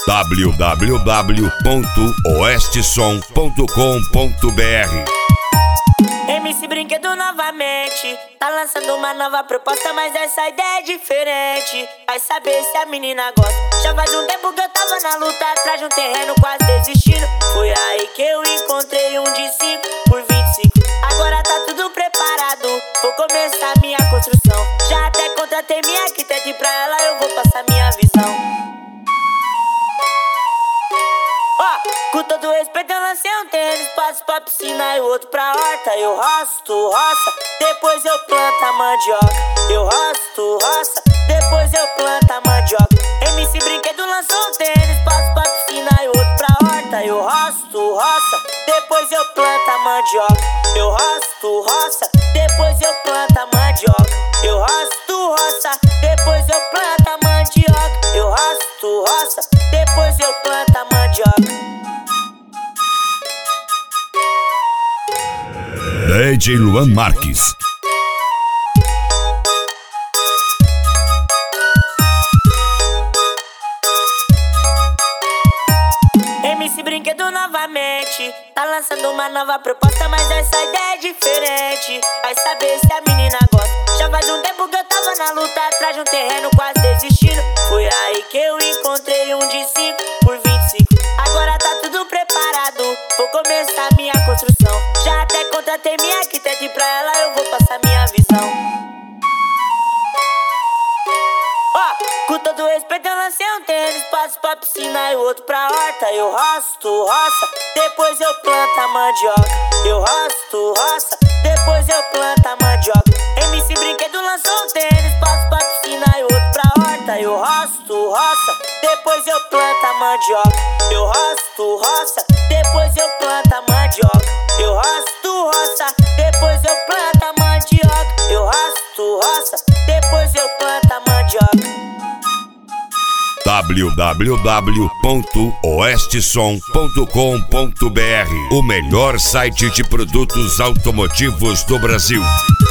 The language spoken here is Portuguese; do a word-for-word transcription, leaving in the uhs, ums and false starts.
w w w ponto oeste som ponto com ponto b r. M C Brinquedo novamente tá lançando uma nova proposta, mas essa ideia é diferente. Vai saber se a menina gosta. Já faz um tempo que eu tava na luta, atrás de um terreno quase desistindo. Foi aí que eu encontrei um de cinco por vinte e cinco. Agora tá tudo preparado, vou começar minha construção. Já até contratei minha arquiteta e pra ela eu vou passar minha visão. Com todo respeito eu lancei um tênis, passo pra piscina e o outro pra horta. Eu rosto, roça, depois eu planto a mandioca. Eu rosto, roça, depois eu planto a mandioca. M C Brinquedo lançou um tênis, passo pra piscina e o outro pra horta. Eu rosto, roça, depois eu planto a mandioca. Eu rosto, roça, depois eu planto a mandioca. Eu rosto, roça, depois eu planto a mandioca. Eu rosto, roça, depois eu planto a mandioca. D J Luan Marques. M C Brinquedo novamente tá lançando uma nova proposta, mas essa ideia é diferente. Vai saber se a menina gosta. Já faz um tempo que eu tava na luta, atrás de um terreno quase desistindo. Foi aí que eu encontrei um de cinco por vinte e cinco. Agora tá tudo preparado, vou começar minha construção. Já até contratei minha arquiteta e pra ela eu vou passar minha visão. Ó, com todo respeito eu lancei um tênis, passo pra piscina e o outro pra horta. Eu rosto, roça, depois eu planto a mandioca. Eu rosto, roça, depois eu planto a mandioca. M C Brinquedo lançou um tênis, passo pra piscina e o outro pra horta. Eu rosto, roça, depois eu planto a mandioca. Eu rosto, roça, depois eu planto a mandioca. Eu rosto, roça, depois eu planto a mandioca. Eu rosto, roça, depois eu planto a mandioca. w w w ponto oeste som ponto com ponto b r, o melhor site de produtos automotivos do Brasil.